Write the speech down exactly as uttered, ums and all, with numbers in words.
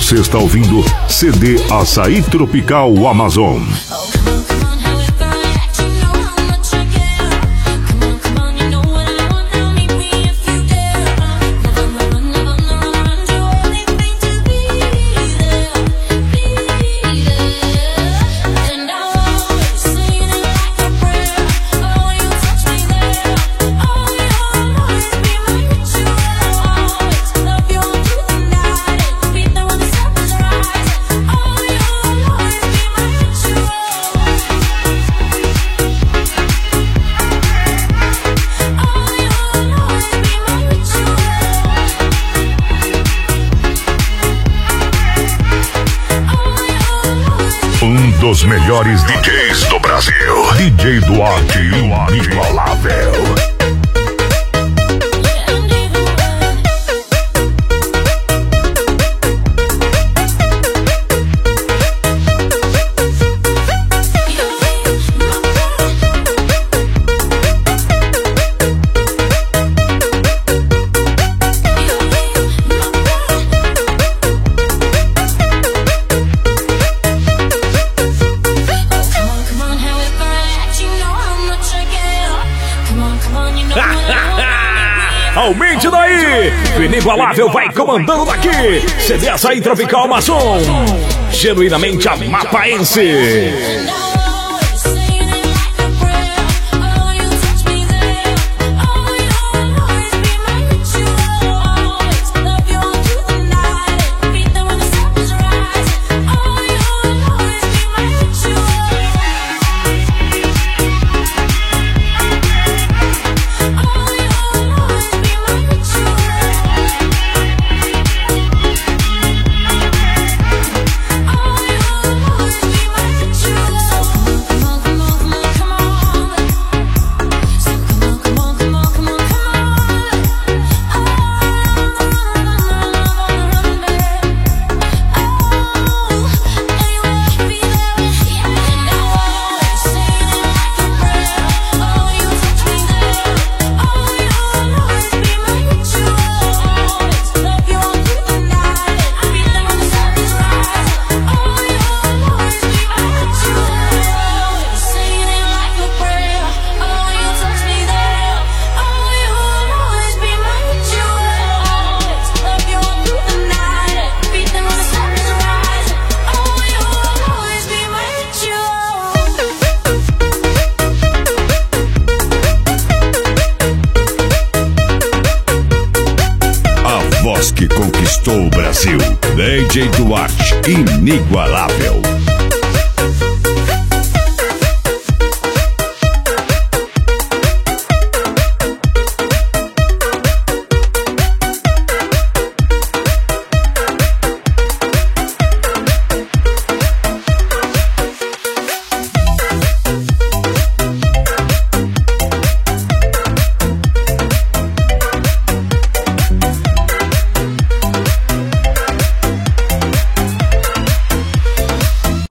Você está ouvindo C D Açaí Tropical Amazon. Um dos melhores D Js do Brasil, D J Duarte, inigualável. Aumente daí! O inigualável vai comandando daqui! C D Açaí Tropical Amazon, genuinamente amapaense. Que conquistou o Brasil, D J Duarte, inigualável.